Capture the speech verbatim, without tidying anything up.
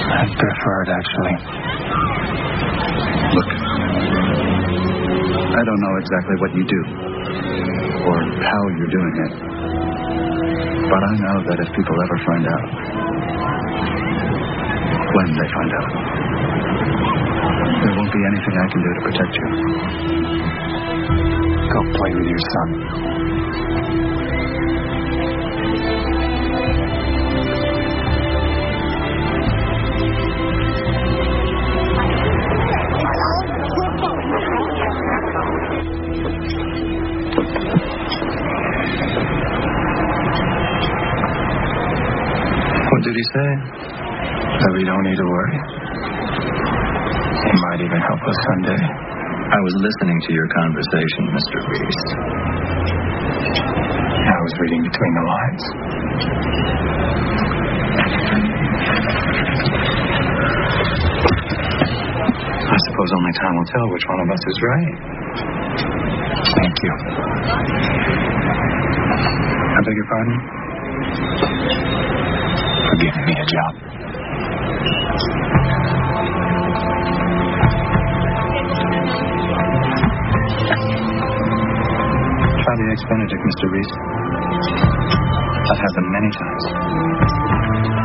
I'd prefer it, actually. Look, I don't know exactly what you do or how you're doing it, but I know that if people ever find out, when they find out, there won't be anything I can do to protect you. Go play with your son. What did he say? That we don't need to worry. He might even help us someday. I was listening to your conversation, Mister Reese. I was reading between the lines. I suppose only time will tell which one of us is right. Thank you. I beg your pardon? For giving me a job. Try the eggs Benedict, Mister Reese. I've had them many times.